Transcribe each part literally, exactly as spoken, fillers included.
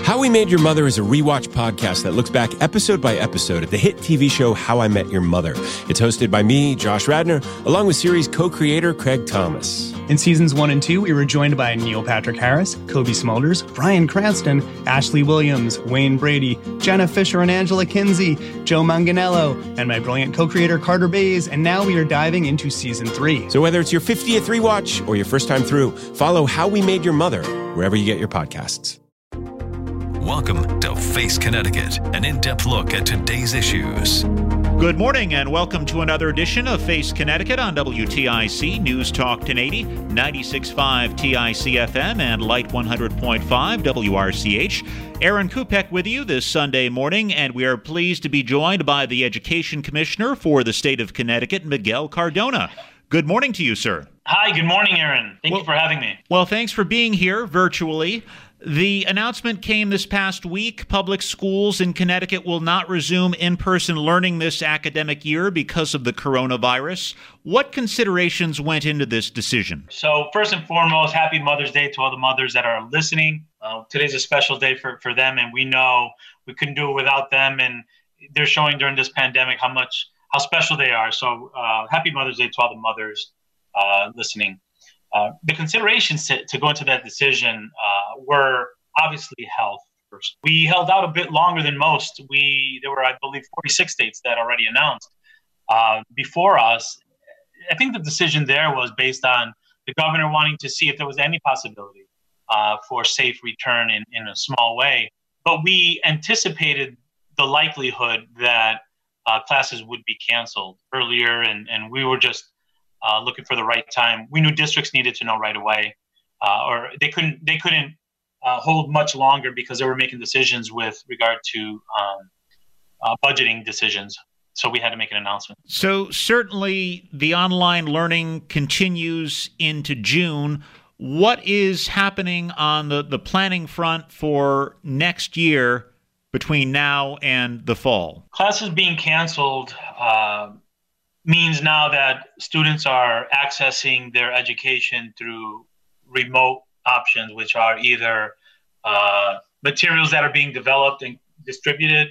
How We Made Your Mother is a rewatch podcast that looks back episode by episode at the hit T V show How I Met Your Mother. It's hosted by me, Josh Radnor, along with series co-creator Craig Thomas. In seasons one and two, we were joined by Neil Patrick Harris, Kobe Smulders, Bryan Cranston, Ashley Williams, Wayne Brady, Jenna Fisher and Angela Kinsey, Joe Manganiello, and my brilliant co-creator Carter Bays, and now we are diving into season three. So whether it's your fiftieth rewatch or your first time through, follow How We Made Your Mother wherever you get your podcasts. Welcome to Face Connecticut, an in-depth look at today's issues. Good morning and welcome to another edition of Face Connecticut on W T I C News Talk ten eighty, ninety-six point five T I C F M and Light one hundred point five W R C H. Aaron Kupek with you this Sunday morning, and we are pleased to be joined by the Education Commissioner for the state of Connecticut, Miguel Cardona. Good morning to you, sir. Hi, good morning, Aaron. Thank well, you for having me. Well, thanks for being here virtually. The announcement came this past week. Public schools in Connecticut will not resume in-person learning this academic year because of the coronavirus. What considerations went into this decision? So first and foremost, happy Mother's Day to all the mothers that are listening. Uh, today's a special day for, for them, and we know we couldn't do it without them. And they're showing during this pandemic how much, how special they are. So uh, happy Mother's Day to all the mothers uh, listening. Uh, the considerations to, to go into that decision uh, were obviously health first. We held out a bit longer than most. We there were, I believe, forty-six states that already announced uh, before us. I think the decision there was based on the governor wanting to see if there was any possibility uh, for safe return in, in a small way. But we anticipated the likelihood that uh, classes would be canceled earlier, and, and we were just Uh, looking for the right time. We knew districts needed to know right away, uh, or they couldn't they couldn't uh, hold much longer because they were making decisions with regard to um, uh, budgeting decisions. So we had to make an announcement. So certainly the online learning continues into June. What is happening on the, the planning front for next year between now and the fall? Classes being canceled uh, means now that students are accessing their education through remote options, which are either uh, materials that are being developed and distributed,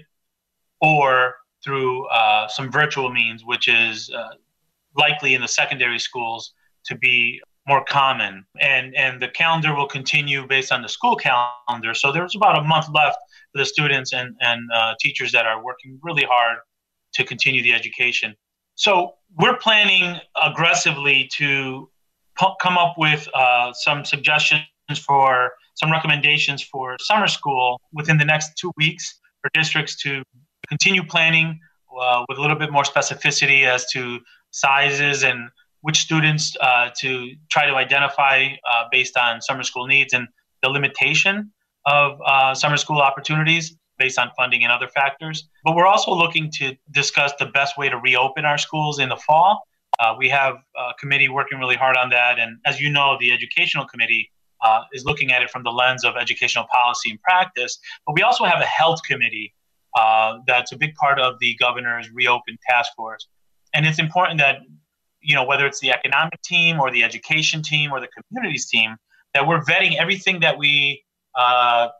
or through uh, some virtual means, which is uh, likely in the secondary schools to be more common. And and the calendar will continue based on the school calendar. So there's about a month left for the students and, and uh, teachers that are working really hard to continue the education. So we're planning aggressively to p- come up with uh, some suggestions for some recommendations for summer school within the next two weeks for districts to continue planning uh, with a little bit more specificity as to sizes and which students uh, to try to identify uh, based on summer school needs and the limitation of uh, summer school opportunities based on funding and other factors. But we're also looking to discuss the best way to reopen our schools in the fall. Uh, we have a committee working really hard on that. And as you know, the educational committee uh, is looking at it from the lens of educational policy and practice. But we also have a health committee uh, that's a big part of the governor's reopen task force. And it's important that, you know, whether it's the economic team or the education team or the communities team, that we're vetting everything that we uh,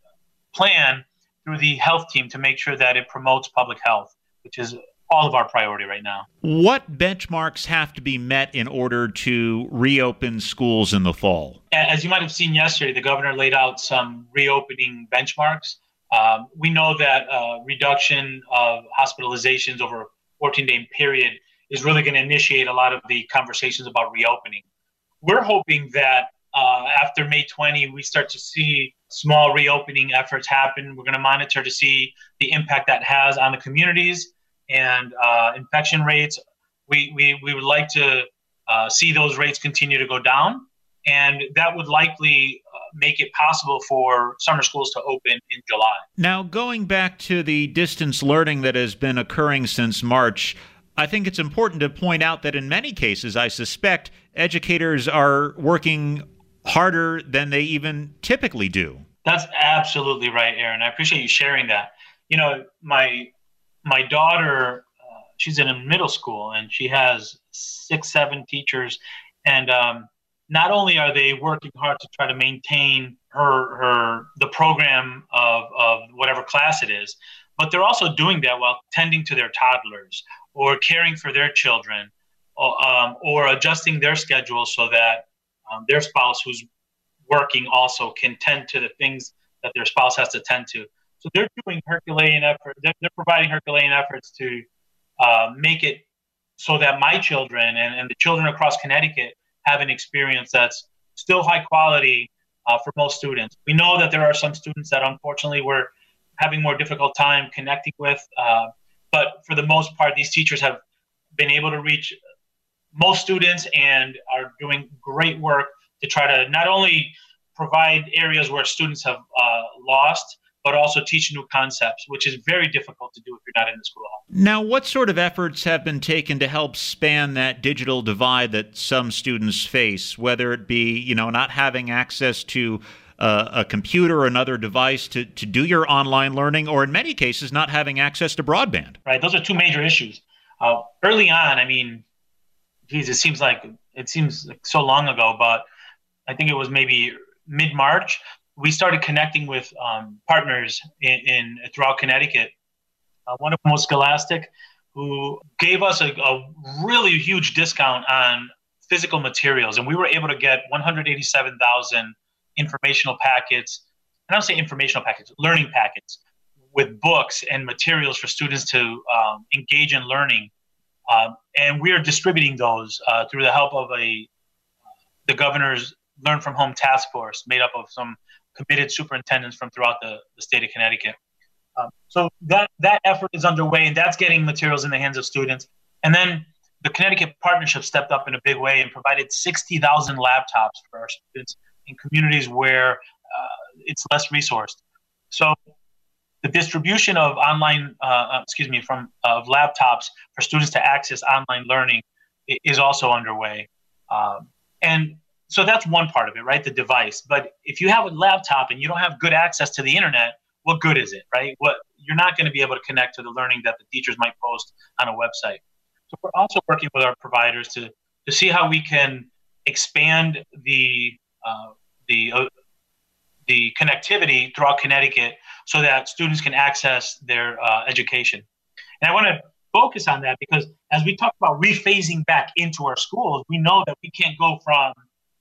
plan through the health team to make sure that it promotes public health, which is all of our priority right now. What benchmarks have to be met in order to reopen schools in the fall? As you might have seen yesterday, the governor laid out some reopening benchmarks. Um, we know that uh, reduction of hospitalizations over a fourteen-day period is really going to initiate a lot of the conversations about reopening. We're hoping that uh, after May twentieth, we start to see small reopening efforts happen. We're going to monitor to see the impact that has on the communities and uh, infection rates. We, we we would like to uh, see those rates continue to go down, and that would likely uh, make it possible for summer schools to open in July. Now, going back to the distance learning that has been occurring since March, I think it's important to point out that in many cases, I suspect educators are working harder than they even typically do. That's absolutely right, Aaron. I appreciate you sharing that. You know, my my daughter, uh, she's in a middle school, and she has six, seven teachers. And um, not only are they working hard to try to maintain her her the program of, of whatever class it is, but they're also doing that while tending to their toddlers or caring for their children, or, um, or adjusting their schedule so that um, their spouse who's working also can tend to the things that their spouse has to tend to. So they're doing Herculean effort. They're, they're providing Herculean efforts to uh, make it so that my children and, and the children across Connecticut have an experience that's still high quality uh, for most students. We know that there are some students that unfortunately we're having more difficult time connecting with, uh, but for the most part, these teachers have been able to reach most students and are doing great work to try to not only provide areas where students have uh, lost, but also teach new concepts, which is very difficult to do if you're not in the schoolhouse. Now, what sort of efforts have been taken to help span that digital divide that some students face, whether it be, you know, not having access to uh, a computer or another device to, to do your online learning, or in many cases, not having access to broadband? Right. Those are two major issues. Uh, early on, I mean, geez, it seems like it seems like so long ago, but I think it was maybe mid-March, we started connecting with um, partners in, in throughout Connecticut. Uh, one of them was Scholastic, who gave us a, a really huge discount on physical materials. And we were able to get one hundred eighty-seven thousand informational packets. I don't say informational packets, learning packets with books and materials for students to um, engage in learning. Um, and we are distributing those uh, through the help of a the governor's Learn from Home task force made up of some committed superintendents from throughout the, the state of Connecticut. Um, so that that effort is underway, and that's getting materials in the hands of students. And then the Connecticut Partnership stepped up in a big way and provided sixty thousand laptops for our students in communities where uh, it's less resourced. So the distribution of online, uh, excuse me, from of laptops for students to access online learning is also underway. Um, and So that's one part of it, right? The device. But if you have a laptop and you don't have good access to the internet, what good is it, right? What you're not going to be able to connect to the learning that the teachers might post on a website. So we're also working with our providers to to see how we can expand the uh, the uh, the connectivity throughout Connecticut so that students can access their uh, education. And I want to focus on that because as we talk about rephasing back into our schools, we know that we can't go from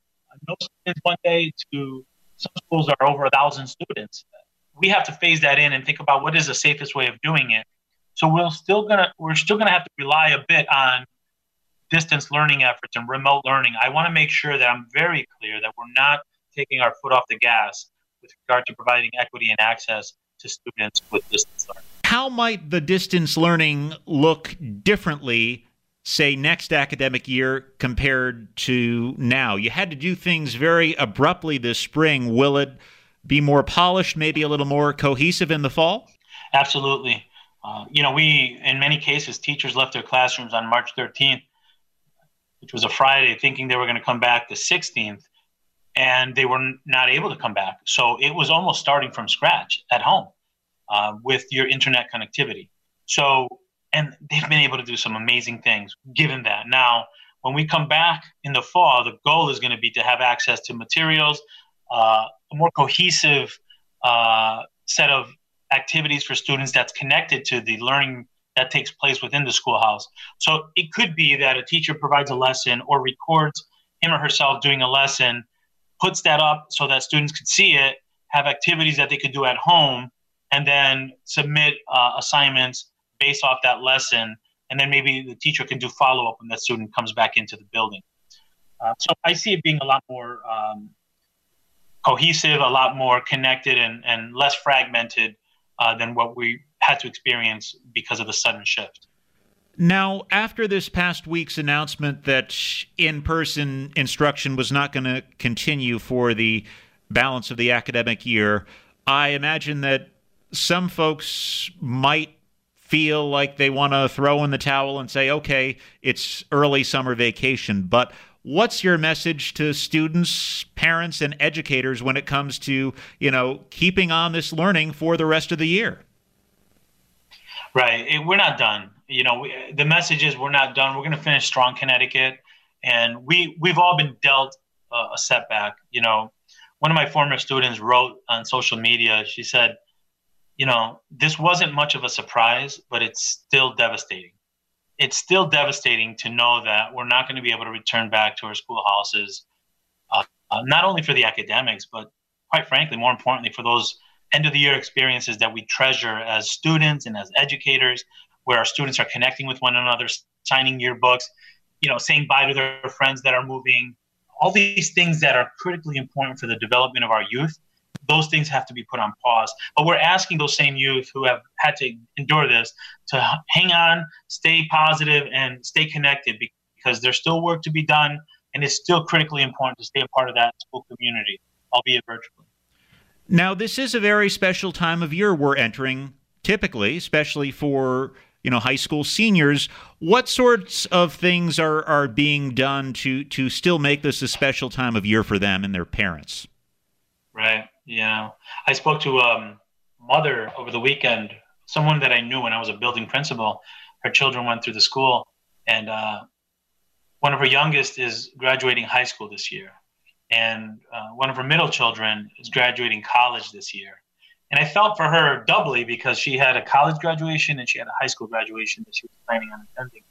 no students one day to some schools are over a thousand students. We have to phase that in and think about what is the safest way of doing it. So we're still gonna we're still gonna have to rely a bit on distance learning efforts and remote learning. I want to make sure that I'm very clear that we're not taking our foot off the gas with regard to providing equity and access to students with distance learning. How might the distance learning look differently, say, next academic year compared to now? You had to do things very abruptly this spring. Will it be more polished, maybe a little more cohesive in the fall? Absolutely. Uh, you know, we, in many cases, teachers left their classrooms on March thirteenth, which was a Friday, thinking they were going to come back the sixteenth, and they were not able to come back. So it was almost starting from scratch at home uh, with your internet connectivity. So And they've been able to do some amazing things given that. Now, when we come back in the fall, the goal is going to be to have access to materials, uh, a more cohesive uh, set of activities for students that's connected to the learning that takes place within the schoolhouse. So it could be that a teacher provides a lesson or records him or herself doing a lesson, puts that up so that students could see it, have activities that they could do at home, and then submit uh, assignments based off that lesson, and then maybe the teacher can do follow-up when that student comes back into the building. Uh, so I see it being a lot more um, cohesive, a lot more connected, and, and less fragmented uh, than what we had to experience because of the sudden shift. Now, after this past week's announcement that in-person instruction was not going to continue for the balance of the academic year, I imagine that some folks might feel like they want to throw in the towel and say, okay, it's early summer vacation. But what's your message to students, parents, and educators when it comes to, you know, keeping on this learning for the rest of the year? Right. We're not done. You know, we, the message is we're not done. We're going to finish strong, Connecticut. And we, we've all been dealt uh, a setback. You know, one of my former students wrote on social media, she said, you know, this wasn't much of a surprise, but it's still devastating. It's still devastating to know that we're not going to be able to return back to our schoolhouses, uh, uh, not only for the academics, but quite frankly, more importantly, for those end of the year experiences that we treasure as students and as educators, where our students are connecting with one another, signing yearbooks, you know, saying bye to their friends that are moving, all these things that are critically important for the development of our youth. Those things have to be put on pause. But we're asking those same youth who have had to endure this to hang on, stay positive, and stay connected, because there's still work to be done, and it's still critically important to stay a part of that school community, albeit virtually. Now, this is a very special time of year we're entering, typically, especially for, you know, high school seniors. What sorts of things are, are being done to, to still make this a special time of year for them and their parents? Right. Yeah. I spoke to a um, mother over the weekend, someone that I knew when I was a building principal. Her children went through the school, and uh, one of her youngest is graduating high school this year. And uh, one of her middle children is graduating college this year. And I felt for her doubly, because she had a college graduation and she had a high school graduation that she was planning on attending.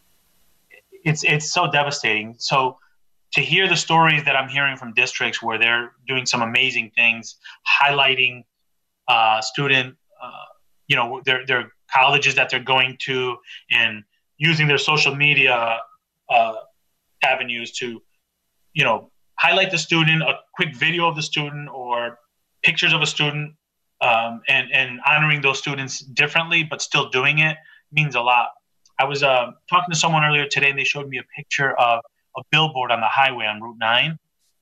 It's, it's so devastating. So to hear the stories that I'm hearing from districts where they're doing some amazing things, highlighting uh, student, uh, you know, their their colleges that they're going to, and using their social media uh, avenues to, you know, highlight the student, a quick video of the student or pictures of a student, um, and and honoring those students differently, but still doing it means a lot. I was uh, talking to someone earlier today, and they showed me a picture of a billboard on the highway on Route nine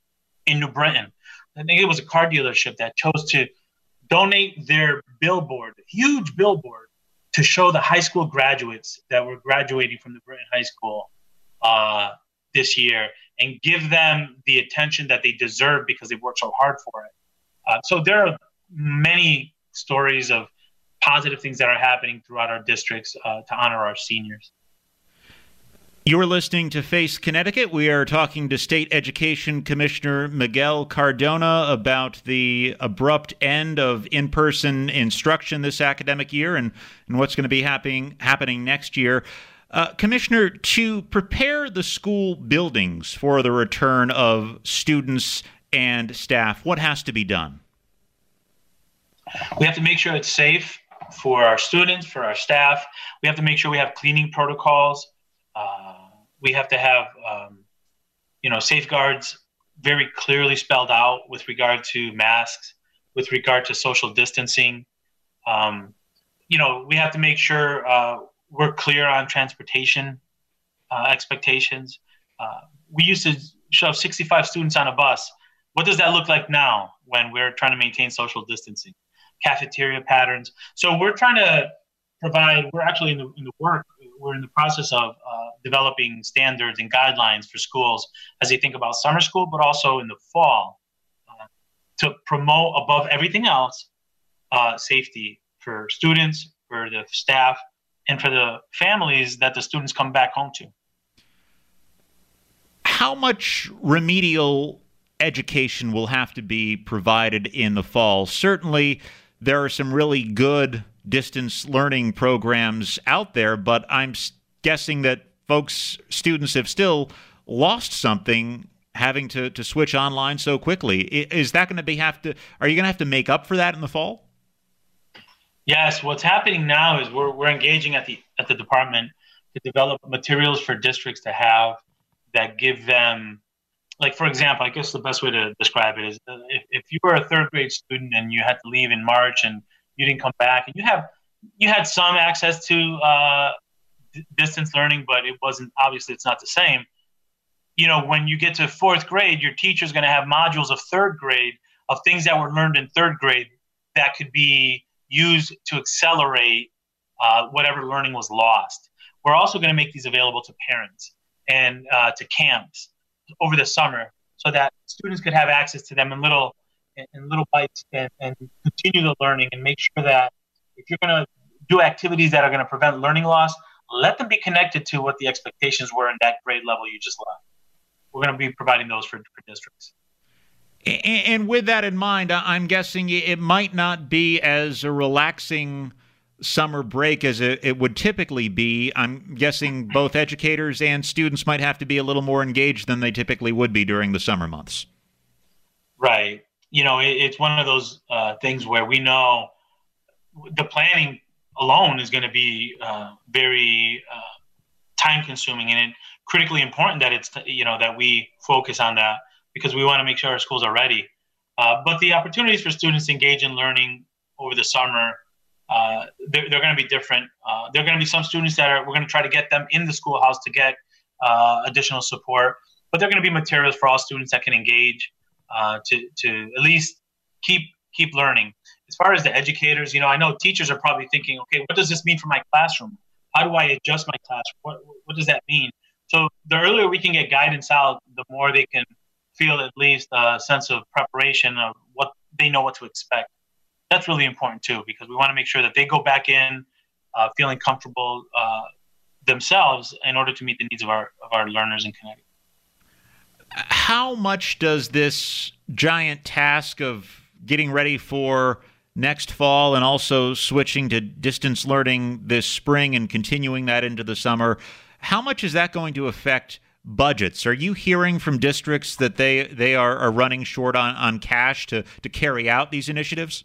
in New Britain. I think it was a car dealership that chose to donate their billboard, huge billboard, to show the high school graduates that were graduating from the Britain High School uh, this year, and give them the attention that they deserve because they worked so hard for it. Uh, so there are many stories of positive things that are happening throughout our districts uh, to honor our seniors. You're listening to Face Connecticut. We are talking to State Education Commissioner Miguel Cardona about the abrupt end of in-person instruction this academic year and, and what's going to be happening happening next year. Uh, Commissioner, to prepare the school buildings for the return of students and staff, what has to be done? We have to make sure it's safe for our students, for our staff. We have to make sure we have cleaning protocols. Uh, we have to have, um, you know, safeguards very clearly spelled out with regard to masks, with regard to social distancing. Um, you know, we have to make sure uh, we're clear on transportation uh, expectations. Uh, we used to shove sixty-five students on a bus. What does that look like now when we're trying to maintain social distancing? Cafeteria patterns. So we're trying to provide, we're actually in the, in the work, we're in the process of uh, developing standards and guidelines for schools as they think about summer school, but also in the fall uh, to promote above everything else uh, safety for students, for the staff, and for the families that the students come back home to. How much remedial education will have to be provided in the fall? Certainly, there are some really good distance learning programs out there, but I'm guessing that folks, students have still lost something having to, to switch online so quickly. Is that going to be have to, are you going to have to make up for that in the fall? Yes, what's happening now is we're we're engaging at the at the department to develop materials for districts to have that give them, like, for example, I guess the best way to describe it is if, if you were a third grade student and you had to leave in March and you didn't come back, and you have you had some access to uh, d- distance learning, but it wasn't, obviously it's not the same. You know, when you get to fourth grade, your teacher's going to have modules of third grade of things that were learned in third grade that could be used to accelerate uh, whatever learning was lost. We're also going to make these available to parents and uh, to camps over the summer so that students could have access to them in little in little bites and, and continue the learning, and make sure that if you're going to do activities that are going to prevent learning loss, let them be connected to what the expectations were in that grade level you just left. We're going to be providing those for, for districts. And with that in mind, I'm guessing it might not be as a relaxing summer break as it, it would typically be. I'm guessing both educators and students might have to be a little more engaged than they typically would be during the summer months. Right. You know, it, it's one of those uh, things where we know the planning alone is going to be uh, very uh, time consuming, and it critically important that it's, you know, that we focus on that, because we want to make sure our schools are ready. Uh, but the opportunities for students to engage in learning over the summer, uh, they're, they're going to be different. Uh, there are going to be some students that are, we're going to try to get them in the schoolhouse to get uh, additional support, but there are going to be materials for all students that can engage uh, to, to at least keep, keep learning. As far as the educators, you know, I know teachers are probably thinking, okay, what does this mean for my classroom? How do I adjust my classroom? What, what does that mean? So the earlier we can get guidance out, the more they can feel at least a sense of preparation of what they know what to expect. That's really important too, because we want to make sure that they go back in uh, feeling comfortable uh, themselves in order to meet the needs of our of our learners in Connecticut. How much does this giant task of getting ready for next fall and also switching to distance learning this spring and continuing that into the summer, how much is that going to affect budgets? Are you hearing from districts that they they are, are running short on, on cash to, to carry out these initiatives?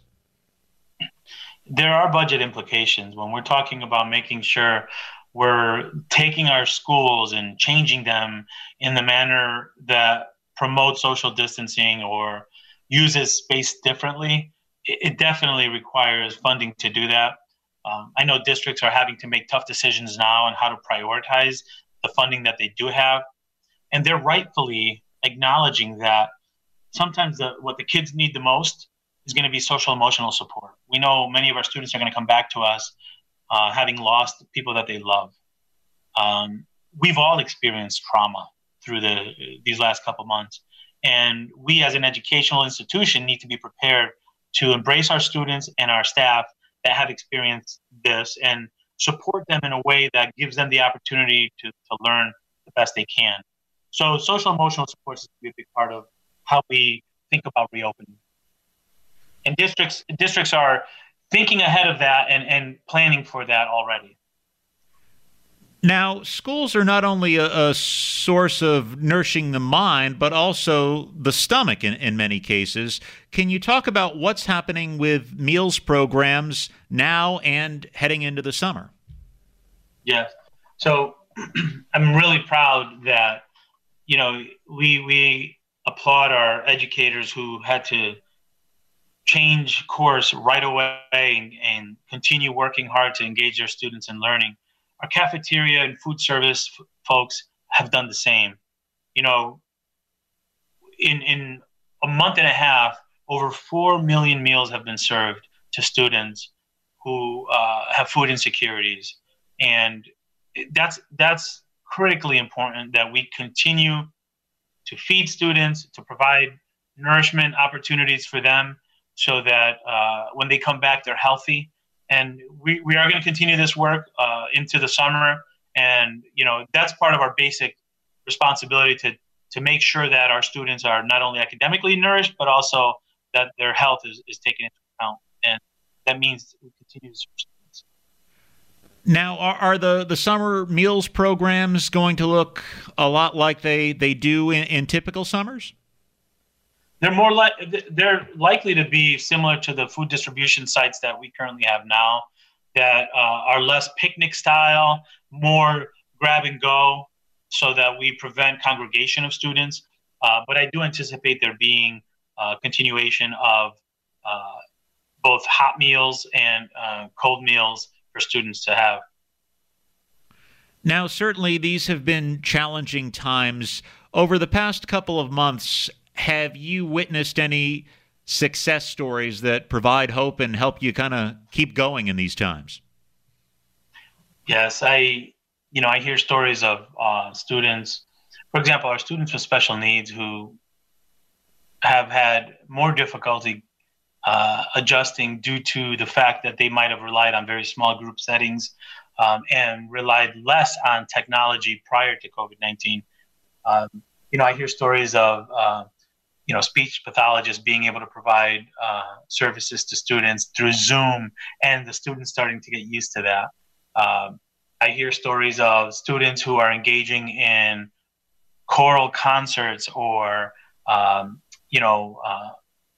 There are budget implications when we're talking about making sure we're taking our schools and changing them in the manner that promotes social distancing or uses space differently. It, it definitely requires funding to do that. Um, I know districts are having to make tough decisions now on how to prioritize the funding that they do have. And they're rightfully acknowledging that sometimes the, what the kids need the most is going to be social emotional support. We know many of our students are going to come back to us uh, having lost people that they love. Um, we've all experienced trauma through the these last couple months. And we as an educational institution need to be prepared to embrace our students and our staff that have experienced this and support them in a way that gives them the opportunity to, to learn the best they can. So social emotional support is going to be a big part of how we think about reopening. And districts districts are thinking ahead of that and, and planning for that already. Now, schools are not only a, a source of nourishing the mind, but also the stomach in, in many cases. Can you talk about what's happening with meals programs now and heading into the summer? Yes. So I'm really proud that, you know, we we applaud our educators who had to change course right away and, and continue working hard to engage their students in learning. Our cafeteria and food service f- folks have done the same. You know, in in a month and a half, over four million meals have been served to students who uh, have food insecurities. And that's that's critically important that we continue to feed students, to provide nourishment opportunities for them so that uh, when they come back, they're healthy. And we, we are going to continue this work uh, into the summer. And, you know, that's part of our basic responsibility to, to make sure that our students are not only academically nourished, but also that their health is, is taken into account. And that means we continue to serve students. Now, are, are the, the summer meals programs going to look a lot like they, they do in, in typical summers? They're more like they're likely to be similar to the food distribution sites that we currently have now, that uh, are less picnic style, more grab and go, so that we prevent congregation of students. Uh, but I do anticipate there being a continuation of uh, both hot meals and uh, cold meals for students to have. Now, certainly these have been challenging times. Over the past couple of months, have you witnessed any success stories that provide hope and help you kind of keep going in these times? Yes, I, you know, I hear stories of uh, students, for example, our students with special needs who have had more difficulty uh, adjusting due to the fact that they might have relied on very small group settings um, and relied less on technology prior to COVID nineteen. Um, you know, I hear stories of uh, you know, speech pathologists being able to provide uh, services to students through Zoom, and the students starting to get used to that. Um, I hear stories of students who are engaging in choral concerts or, um, you know, uh,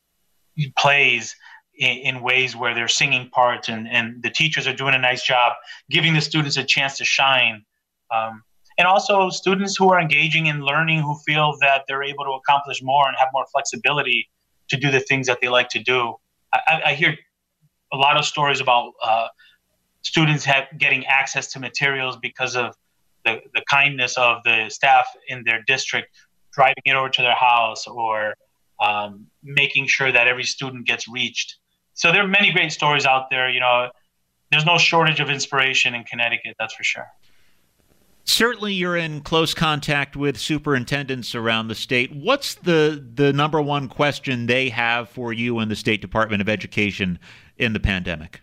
plays in, in ways where they're singing parts, and, and the teachers are doing a nice job giving the students a chance to shine. Um, and also students who are engaging in learning, who feel that they're able to accomplish more and have more flexibility to do the things that they like to do. I, I hear a lot of stories about uh, students have, getting access to materials because of the, the kindness of the staff in their district, driving it over to their house, or um, making sure that every student gets reached. So there are many great stories out there. You know, there's no shortage of inspiration in Connecticut, that's for sure. Certainly you're in close contact with superintendents around the state. What's the, the number one question they have for you in the State Department of Education in the pandemic?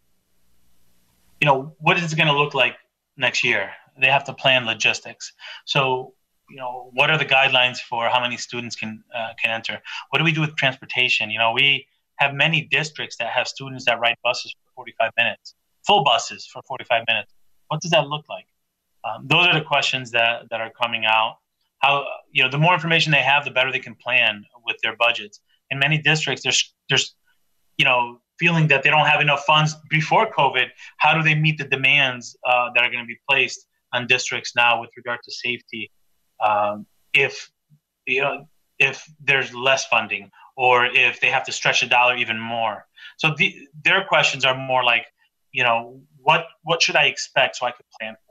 You know, what is it going to look like next year? They have to plan logistics. So, you know, what are the guidelines for how many students can uh, can enter? What do we do with transportation? You know, we have many districts that have students that ride buses for forty-five minutes, full buses for forty-five minutes. What does that look like? Um, those are the questions that, that are coming out. How, you know, the more information they have, the better they can plan with their budgets. In many districts, there's, there's, you know, feeling that they don't have enough funds before COVID. How do they meet the demands uh, that are going to be placed on districts now with regard to safety? Um, if, you know, if there's less funding, or if they have to stretch the dollar even more. So the, their questions are more like, you know, what, what should I expect so I could plan for?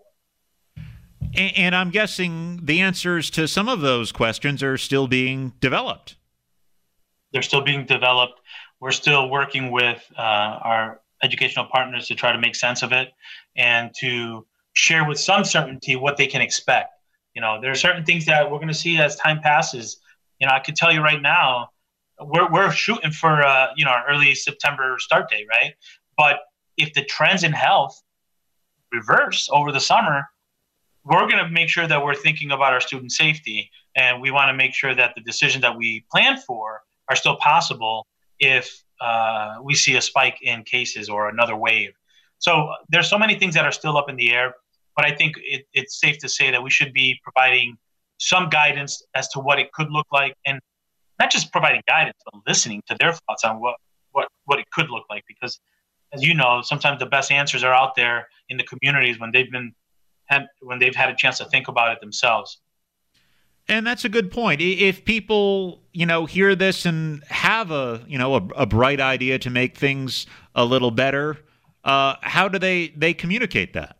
And I'm guessing the answers to some of those questions are still being developed. They're still being developed. We're still working with uh, our educational partners to try to make sense of it and to share with some certainty what they can expect. You know, there are certain things that we're going to see as time passes. You know, I could tell you right now, we're we're shooting for uh, you know, our early September start date, right? But if the trends in health reverse over the summer, we're going to make sure that we're thinking about our student safety, and we want to make sure that the decisions that we plan for are still possible if uh, we see a spike in cases or another wave. So there's so many things that are still up in the air, but I think it, it's safe to say that we should be providing some guidance as to what it could look like, and not just providing guidance, but listening to their thoughts on what, what, what it could look like. Because as you know, sometimes the best answers are out there in the communities when they've been Had, when they've had a chance to think about it themselves. And that's a good point. If people, you know, hear this and have a, you know, a, a bright idea to make things a little better, uh, how do they, they communicate that?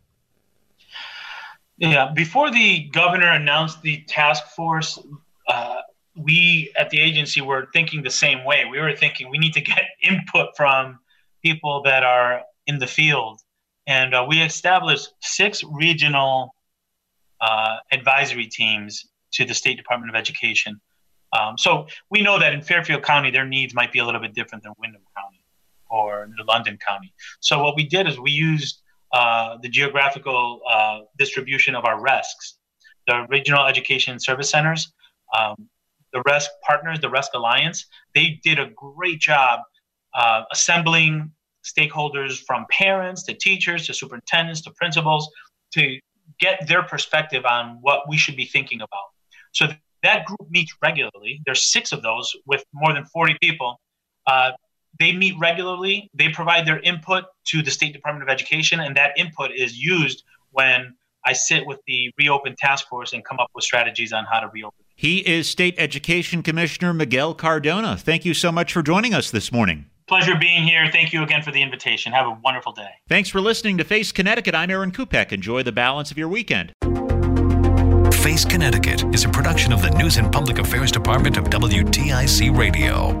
Yeah, before the governor announced the task force, uh, we at the agency were thinking the same way. We were thinking we need to get input from people that are in the field. And uh, we established six regional uh, advisory teams to the State Department of Education. Um, so we know that in Fairfield County, their needs might be a little bit different than Windham County or New London County. So what we did is we used uh, the geographical uh, distribution of our R E S Cs, the Regional Education Service Centers, um, the R E S C partners, the R E S C Alliance. They did a great job uh, assembling stakeholders from parents to teachers to superintendents to principals to get their perspective on what we should be thinking about. So that group meets regularly. There's six of those with more than forty people. Uh, they meet regularly. They provide their input to the State Department of Education, and that input is used when I sit with the Reopen Task Force and come up with strategies on how to reopen. He is State Education Commissioner Miguel Cardona. Thank you so much for joining us this morning. Pleasure being here. Thank you again for the invitation. Have a wonderful day. Thanks for listening to Face Connecticut. I'm Aaron Kupek. Enjoy the balance of your weekend. Face Connecticut is a production of the News and Public Affairs Department of W T I C Radio.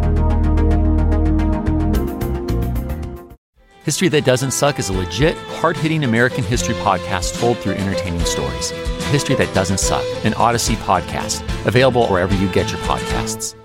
History That Doesn't Suck is a legit, hard-hitting American history podcast told through entertaining stories. History That Doesn't Suck, an Odyssey podcast, available wherever you get your podcasts.